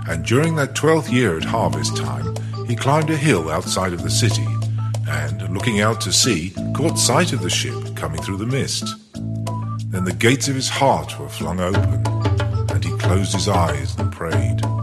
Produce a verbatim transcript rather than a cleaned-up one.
And during that twelfth year at harvest time, he climbed a hill outside of the city, and, looking out to sea, caught sight of the ship coming through the mist. Then the gates of his heart were flung open, and he closed his eyes and prayed.